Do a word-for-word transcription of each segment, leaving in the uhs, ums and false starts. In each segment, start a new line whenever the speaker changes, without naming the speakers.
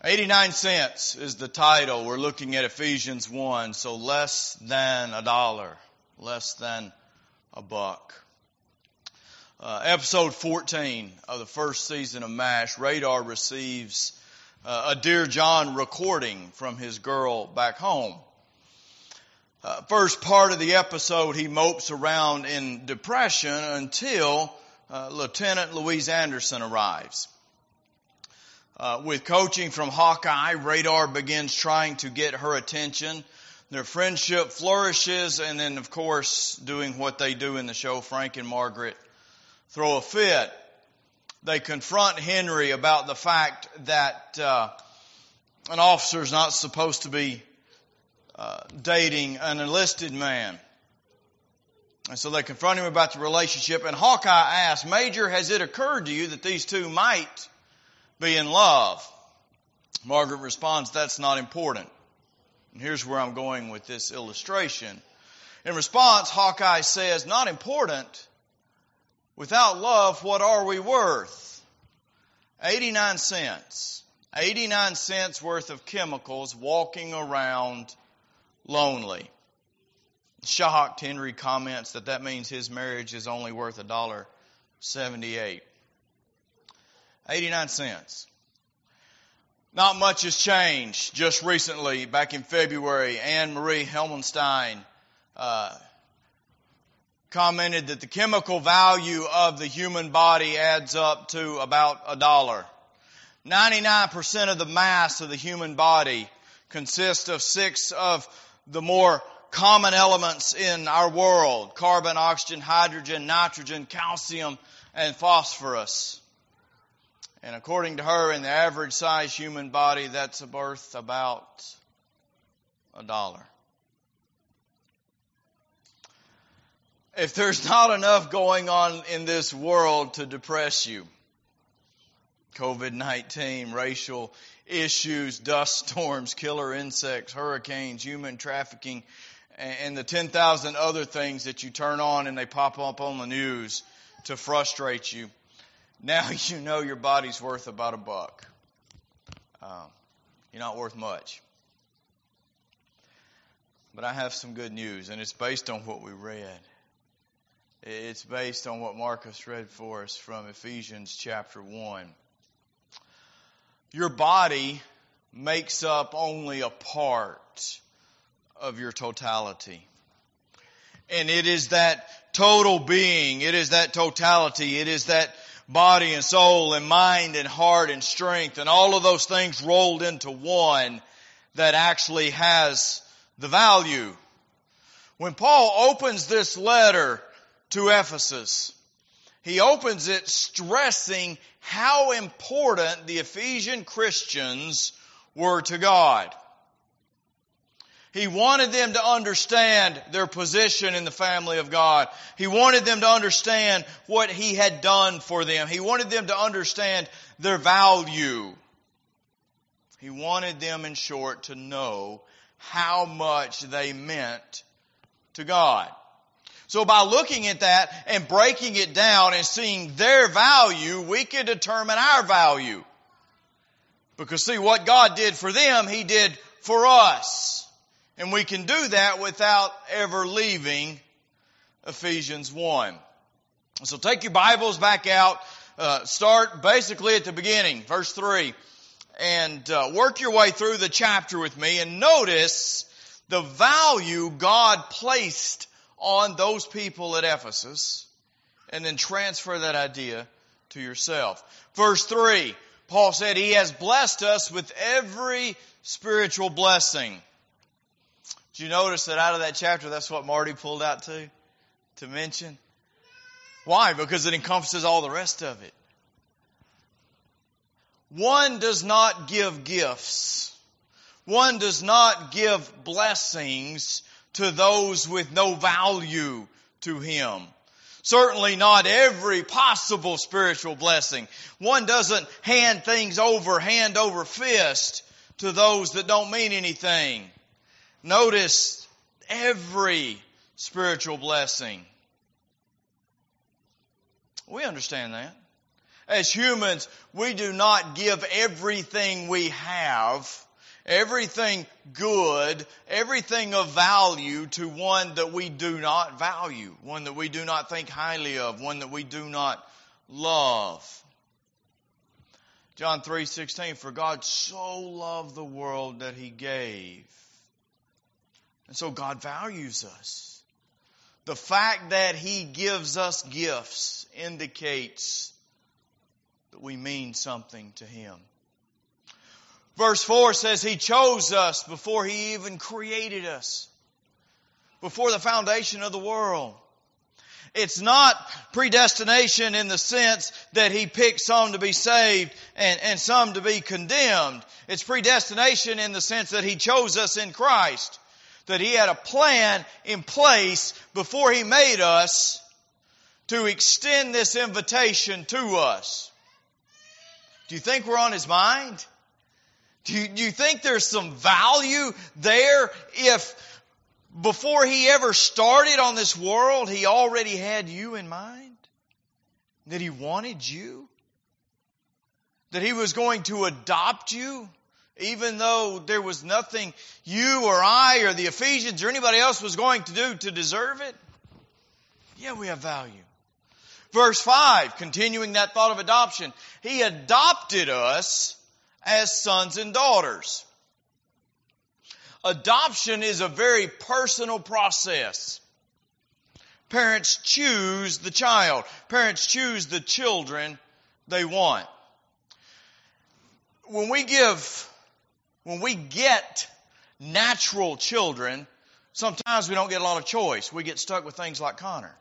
eighty-nine cents is the title. We're looking at Ephesians one, so less than a dollar, less than a buck. Uh, episode fourteen of the first season of MASH, Radar receives uh, a Dear John recording from his girl back home. Uh, first part of the episode, he mopes around in depression until uh, Lieutenant Louise Anderson arrives. Uh, with coaching from Hawkeye, Radar begins trying to get her attention. Their friendship flourishes, and then, of course, doing what they do in the show, Frank and Margaret throw a fit. They confront Henry about the fact that uh, an officer is not supposed to be uh, dating an enlisted man. And so they confront him about the relationship, and Hawkeye asks, Major, has it occurred to you that these two might be in love? Margaret responds, that's not important. And here's where I'm going with this illustration. In response, Hawkeye says, not important? Without love, what are we worth? eighty-nine cents. eighty-nine cents worth of chemicals walking around lonely. Shocked, Henry comments that that means his marriage is only worth one dollar and seventy-eight cents. eighty-nine cents. Not much has changed. Just recently, back in February, Anne Marie Helmenstein uh, commented that the chemical value of the human body adds up to about a dollar. ninety-nine percent of the mass of the human body consists of six of the more common elements in our world: carbon, oxygen, hydrogen, nitrogen, calcium, and phosphorus. And according to her, in the average size human body, that's worth about a dollar. If there's not enough going on in this world to depress you, covid nineteen, racial issues, dust storms, killer insects, hurricanes, human trafficking, and the ten thousand other things that you turn on and they pop up on the news to frustrate you, now you know your body's worth about a buck. Um, you're not worth much. But I have some good news, and it's based on what we read. It's based on what Marcus read for us from Ephesians chapter one. Your body makes up only a part of your totality. And it is that total being, it is that totality, it is that body and soul and mind and heart and strength and all of those things rolled into one that actually has the value. When Paul opens this letter to Ephesus, he opens it stressing how important the Ephesian Christians were to God. He wanted them to understand their position in the family of God. He wanted them to understand what He had done for them. He wanted them to understand their value. He wanted them, in short, to know how much they meant to God. So by looking at that and breaking it down and seeing their value, we can determine our value. Because see, what God did for them, He did for us. And we can do that without ever leaving Ephesians one. So take your Bibles back out. Uh, start basically at the beginning, verse three. And uh, work your way through the chapter with me. And notice the value God placed on those people at Ephesus. And then transfer that idea to yourself. Verse three, Paul said, He has blessed us with every spiritual blessing. Did you notice that out of that chapter, that's what Marty pulled out to, to mention? Why? Because it encompasses all the rest of it. One does not give gifts. One does not give blessings to those with no value to him. Certainly not every possible spiritual blessing. One doesn't hand things over, hand over fist to those that don't mean anything. Notice every spiritual blessing. We understand that. as humans, we do not give everything we have, everything good, everything of value to one that we do not value, one that we do not think highly of, one that we do not love. John three sixteen, for God so loved the world that He gave. And so God values us. The fact that He gives us gifts indicates that we mean something to Him. Verse four says He chose us before He even created us, before the foundation of the world. It's not predestination in the sense that He picked some to be saved and, and some to be condemned. It's predestination in the sense that He chose us in Christ. That He had a plan in place before He made us to extend this invitation to us. Do you think we're on His mind? Do you, do you think there's some value there if before He ever started on this world, He already had you in mind? That He wanted you? That He was going to adopt you? Even though there was nothing you or I or the Ephesians or anybody else was going to do to deserve it? Yeah, we have value. Verse five, continuing that thought of adoption. He adopted us as sons and daughters. Adoption is a very personal process. Parents choose the child. Parents choose the children they want. When we give, when we get natural children, sometimes we don't get a lot of choice. We get stuck with things like Connor.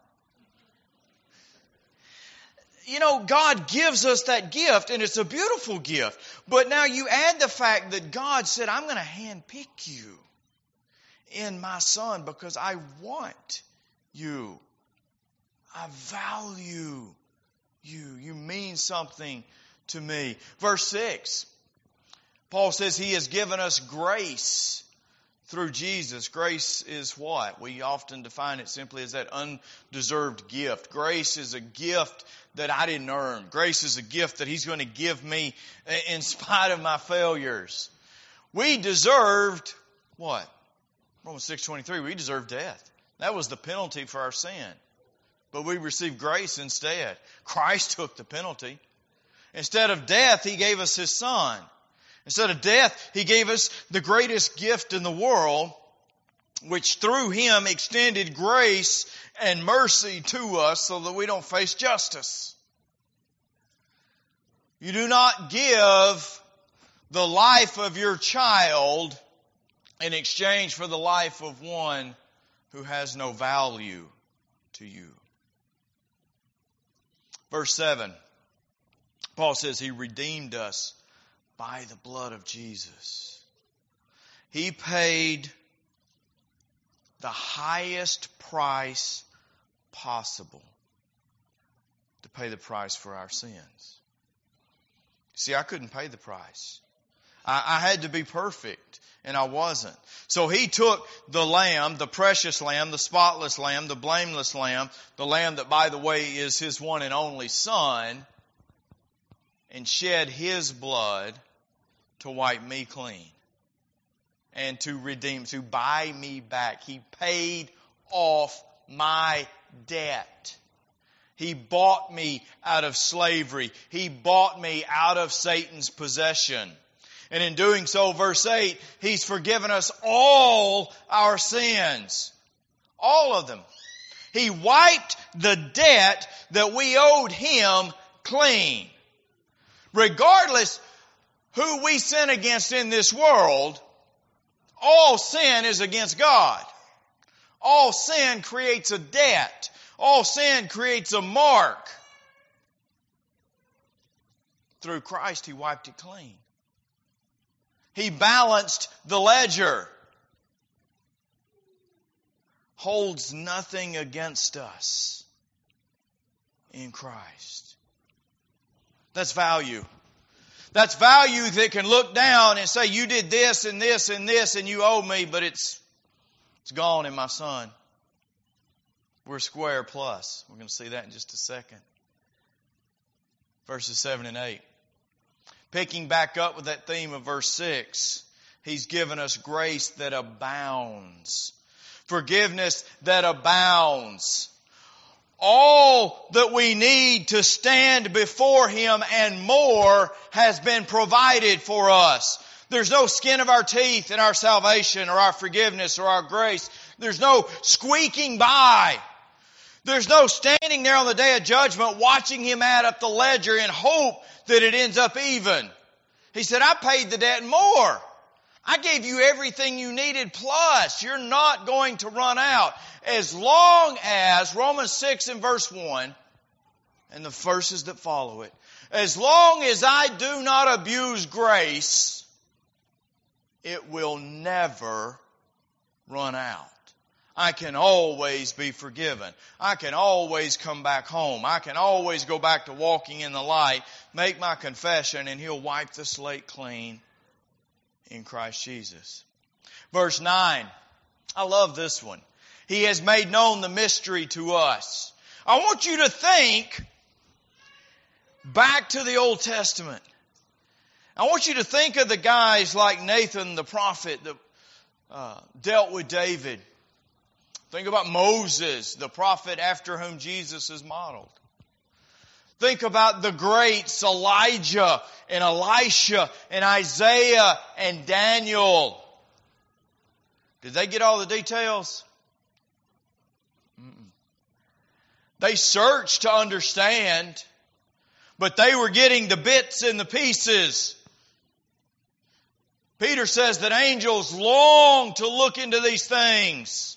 You know, God gives us that gift, and it's a beautiful gift. But now you add the fact that God said, I'm going to handpick you in my Son because I want you. I value you. You mean something to me. Verse six, Paul says He has given us grace through Jesus. Grace is what? We often define it simply as that undeserved gift. Grace is a gift that I didn't earn. Grace is a gift that He's going to give me in spite of my failures. We deserved what? Romans six twenty-three, we deserved death. That was the penalty for our sin. But we received grace instead. Christ took the penalty. Instead of death, He gave us His Son. Instead of death, He gave us the greatest gift in the world, which through Him extended grace and mercy to us so that we don't face justice. You do not give the life of your child in exchange for the life of one who has no value to you. Verse seven, Paul says He redeemed us by the blood of Jesus. He paid the highest price possible to pay the price for our sins. See, I couldn't pay the price. I, I had to be perfect, and I wasn't. So He took the lamb, the precious lamb, the spotless lamb, the blameless lamb, the lamb that, by the way, is His one and only Son, and shed His blood to wipe me clean and to redeem, to buy me back. He paid off my debt. He bought me out of slavery. He bought me out of Satan's possession. And in doing so, verse eight, He's forgiven us all our sins. All of them. He wiped the debt that we owed Him clean. Regardless who we sin against in this world, all sin is against God. All sin creates a debt. All sin creates a mark. Through Christ, He wiped it clean. He balanced the ledger. Holds nothing against us in Christ. That's value. That's value that can look down and say, you did this and this and this and you owe me, but it's it's gone in my Son. We're square plus. We're going to see that in just a second. verses seven and eight. Picking back up with that theme of verse six, He's given us grace that abounds. Forgiveness that abounds. All that we need to stand before Him and more has been provided for us. There's no skin of our teeth in our salvation or our forgiveness or our grace. There's no squeaking by. There's no standing there on the day of judgment watching Him add up the ledger in hope that it ends up even. He said, I paid the debt more. I gave you everything you needed plus. You're not going to run out. As long as, Romans six and verse one, and the verses that follow it, as long as I do not abuse grace, it will never run out. I can always be forgiven. I can always come back home. I can always go back to walking in the light, make my confession, and He'll wipe the slate clean in Christ Jesus. Verse nine. I love this one. He has made known the mystery to us. I want you to think back to the Old Testament. I want you to think of the guys like Nathan the prophet that uh, dealt with David. Think about Moses, the prophet after whom Jesus is modeled. Think about the greats Elijah and Elisha and Isaiah and Daniel. Did they get all the details? Mm-mm. They searched to understand, but they were getting the bits and the pieces. Peter says that angels long to look into these things.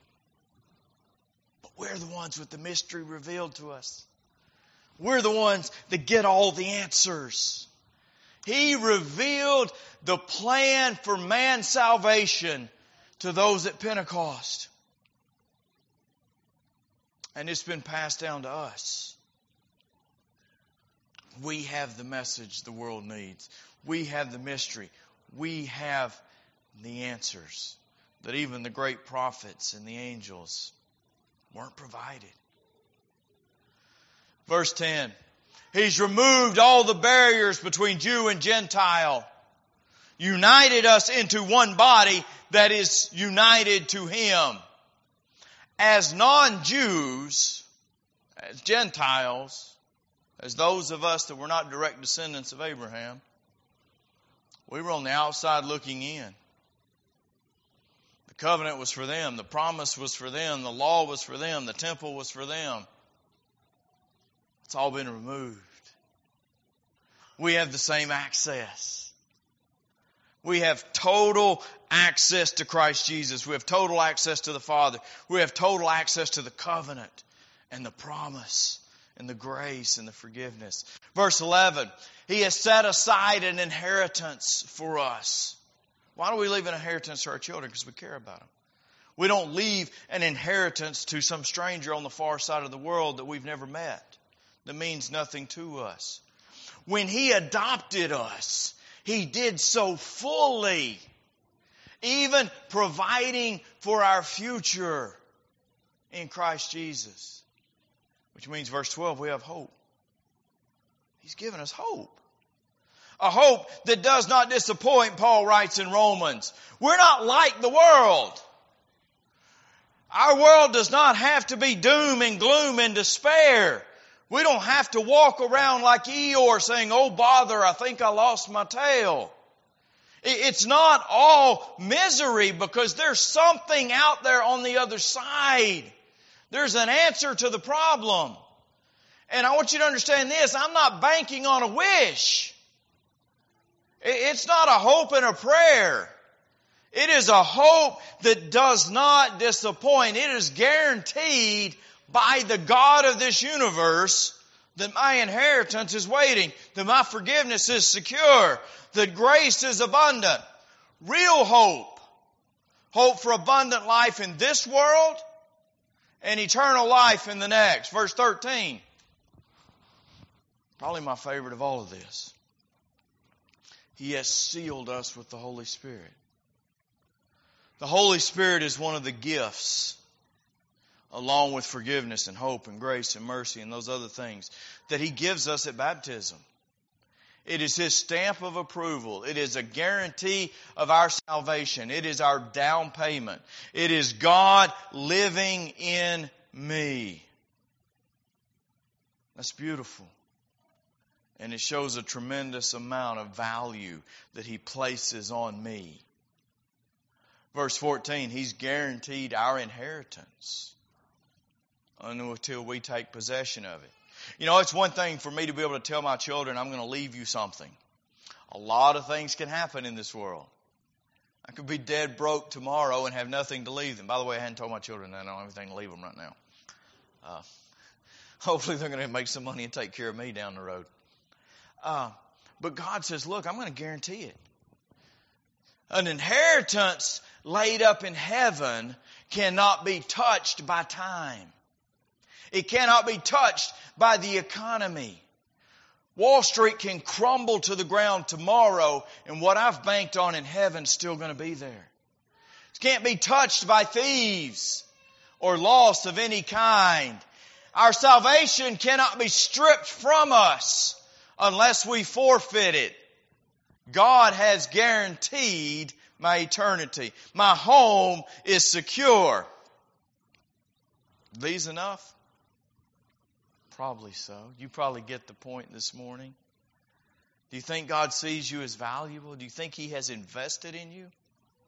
But we're the ones with the mystery revealed to us. We're the ones that get all the answers. He revealed the plan for man's salvation to those at Pentecost. And it's been passed down to us. We have the message the world needs. We have the mystery. We have the answers that even the great prophets and the angels weren't provided. Verse ten. He's removed all the barriers between Jew and Gentile. United us into one body that is united to Him. As non-Jews, as Gentiles, as those of us that were not direct descendants of Abraham, we were on the outside looking in. The covenant was for them. The promise was for them. The law was for them. The temple was for them. It's all been removed. We have the same access. We have total access to Christ Jesus. We have total access to the Father. We have total access to the covenant and the promise and the grace and the forgiveness. Verse eleven, He has set aside an inheritance for us. Why do we leave an inheritance to our children? Because we care about them. We don't leave an inheritance to some stranger on the far side of the world that we've never met, that means nothing to us. When He adopted us, He did so fully, even providing for our future in Christ Jesus. Which means, verse twelve, we have hope. He's given us hope. A hope that does not disappoint, Paul writes in Romans. We're not like the world. Our world does not have to be doom and gloom and despair. We don't have to walk around like Eeyore saying, oh bother, I think I lost my tail. It's not all misery because there's something out there on the other side. There's an answer to the problem. And I want you to understand this, I'm not banking on a wish. It's not a hope and a prayer. It is a hope that does not disappoint. It is guaranteed by the God of this universe that my inheritance is waiting, that my forgiveness is secure, that grace is abundant. Real hope. Hope for abundant life in this world and eternal life in the next. Verse thirteen. Probably my favorite of all of this. He has sealed us with the Holy Spirit. The Holy Spirit is one of the gifts along with forgiveness and hope and grace and mercy and those other things that He gives us at baptism. It is His stamp of approval. It is a guarantee of our salvation. It is our down payment. It is God living in me. That's beautiful. And it shows a tremendous amount of value that He places on me. Verse fourteen, He's guaranteed our inheritance until we take possession of it. You know, it's one thing for me to be able to tell my children, I'm going to leave you something. A lot of things can happen in this world. I could be dead broke tomorrow and have nothing to leave them. By the way, I hadn't told my children that I don't have anything to leave them right now. Uh, hopefully they're going to make some money and take care of me down the road. Uh, but God says, look, I'm going to guarantee it. An inheritance laid up in heaven cannot be touched by time. It cannot be touched by the economy. Wall Street can crumble to the ground tomorrow, and what I've banked on in heaven is still going to be there. It can't be touched by thieves or loss of any kind. Our salvation cannot be stripped from us unless we forfeit it. God has guaranteed my eternity. My home is secure. These enough? Probably so. You probably get the point this morning. Do you think God sees you as valuable? Do you think He has invested in you?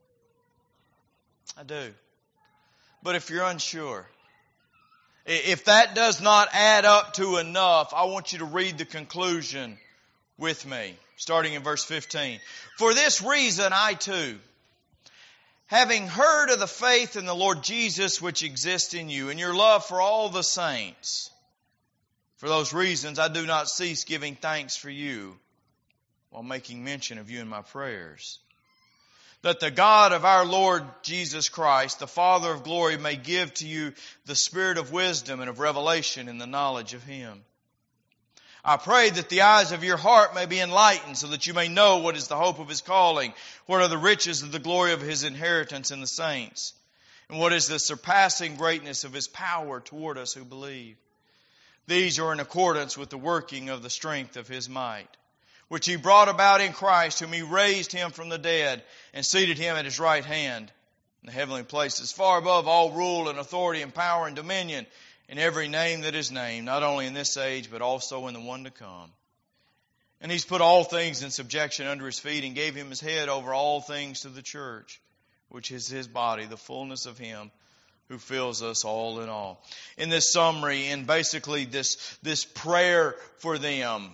I do. But if you're unsure, if that does not add up to enough, I want you to read the conclusion with me, starting in verse fifteen. For this reason I too, having heard of the faith in the Lord Jesus which exists in you, and your love for all the saints, for those reasons I do not cease giving thanks for you, while making mention of you in my prayers, that the God of our Lord Jesus Christ, the Father of glory, may give to you the spirit of wisdom and of revelation in the knowledge of Him. I pray that the eyes of your heart may be enlightened, so that you may know what is the hope of His calling, what are the riches of the glory of His inheritance in the saints, and what is the surpassing greatness of His power toward us who believe. These are in accordance with the working of the strength of His might, which He brought about in Christ, whom He raised Him from the dead and seated Him at His right hand in the heavenly places, far above all rule and authority and power and dominion, in every name that is named, not only in this age, but also in the one to come. And He's put all things in subjection under His feet and gave Him His head over all things to the church, which is His body, the fullness of Him who fills us all in all. In this summary, in basically this, this prayer for them,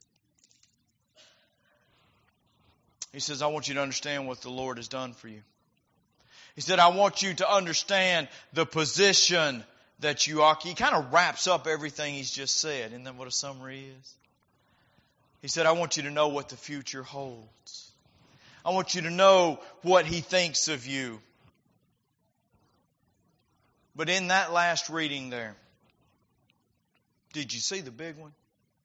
He says, I want you to understand what the Lord has done for you. He said, I want you to understand the position that you occupy. He kind of wraps up everything He's just said. Isn't that what a summary is? He said, I want you to know what the future holds. I want you to know what He thinks of you. But in that last reading there, did you see the big one?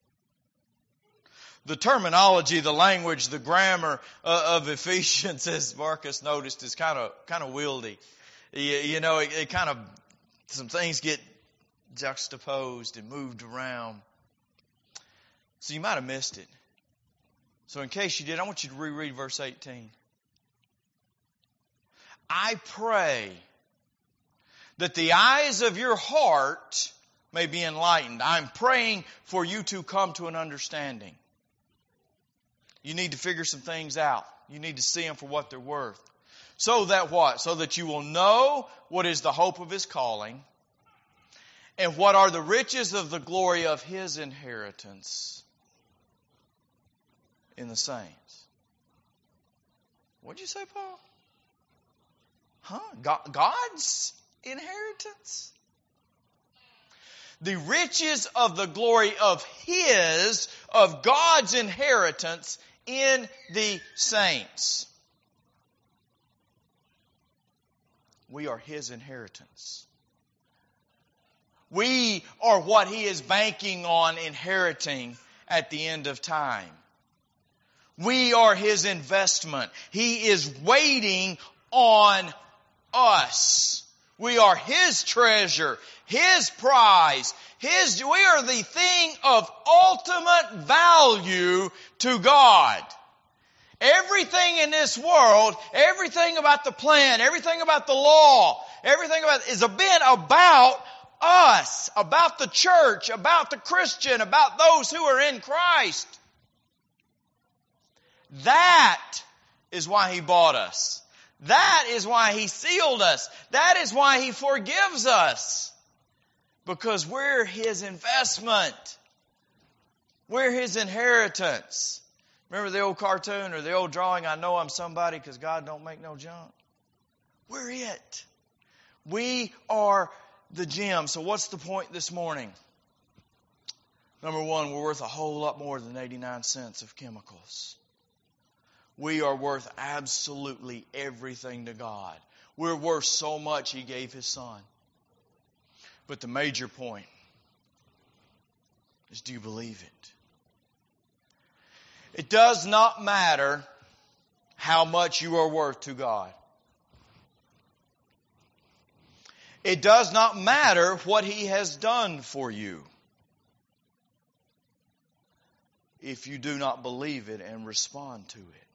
The terminology, the language, the grammar uh, of Ephesians, as Marcus noticed, is kind of kind of wieldy. You, you know, it, it kind of, some things get juxtaposed and moved around. So you might have missed it. So in case you did, I want you to reread verse eighteen. I pray that the eyes of your heart may be enlightened. I'm praying for you to come to an understanding. You need to figure some things out. You need to see them for what they're worth. So that what? So that you will know what is the hope of His calling and what are the riches of the glory of His inheritance in the saints. What'd you say, Paul? Huh? God, God's inheritance? The riches of the glory of His, of God's inheritance in the saints. We are His inheritance. We are what He is banking on inheriting at the end of time. We are His investment. He is waiting on us. We are His treasure, His prize, His, we are the thing of ultimate value to God. Everything in this world, everything about the plan, everything about the law, everything about is been about us, about the church, about the Christian, about those who are in Christ. That is why He bought us. That is why He sealed us. That is why He forgives us. Because we're His investment. We're His inheritance. Remember the old cartoon or the old drawing, I know I'm somebody because God don't make no junk? We're it. We are the gem. So what's the point this morning? Number one, we're worth a whole lot more than eighty-nine cents of chemicals. We are worth absolutely everything to God. We're worth so much He gave His Son. But the major point is, do you believe it? It does not matter how much you are worth to God. It does not matter what He has done for you, if you do not believe it and respond to it.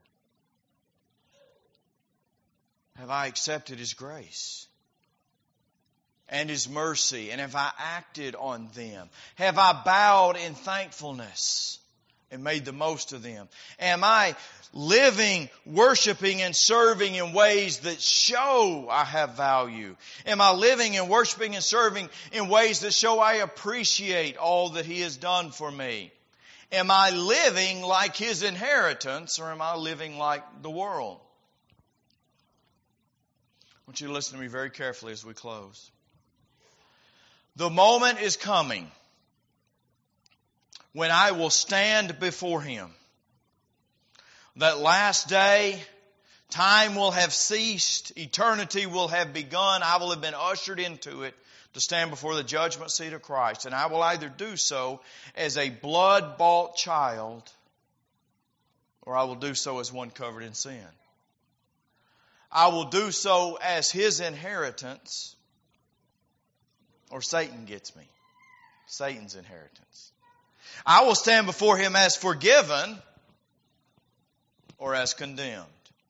Have I accepted His grace and His mercy? And have I acted on them? Have I bowed in thankfulness and made the most of them? Am I living, worshiping, and serving in ways that show I have value? Am I living and worshiping and serving in ways that show I appreciate all that He has done for me? Am I living like His inheritance, or am I living like the world? I want you to listen to me very carefully as we close. The moment is coming when I will stand before Him. That last day, time will have ceased, eternity will have begun, I will have been ushered into it to stand before the judgment seat of Christ. And I will either do so as a blood-bought child, or I will do so as one covered in sin. I will do so as His inheritance, or Satan gets me. Satan's inheritance. I will stand before Him as forgiven, or as condemned.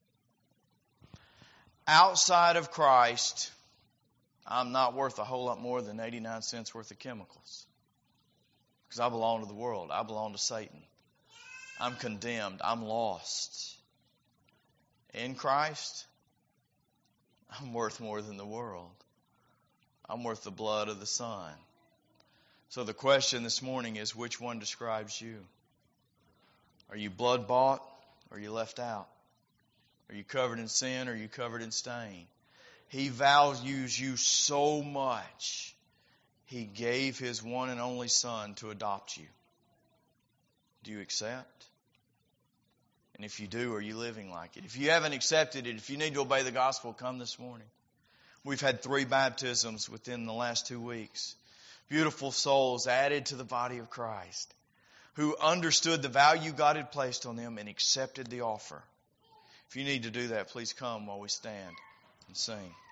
Outside of Christ, I'm not worth a whole lot more than eighty-nine cents worth of chemicals. Because I belong to the world. I belong to Satan. I'm condemned. I'm lost. In Christ, I'm worth more than the world. I'm worth the blood of the Son. So the question this morning is, which one describes you? Are you blood bought, or are you left out? Are you covered in sin, or are you covered in stain? He values you so much, He gave His one and only Son to adopt you. Do you accept? And if you do, are you living like it? If you haven't accepted it, if you need to obey the gospel, come this morning. We've had three baptisms within the last two weeks. Beautiful souls added to the body of Christ who understood the value God had placed on them and accepted the offer. If you need to do that, please come while we stand and sing.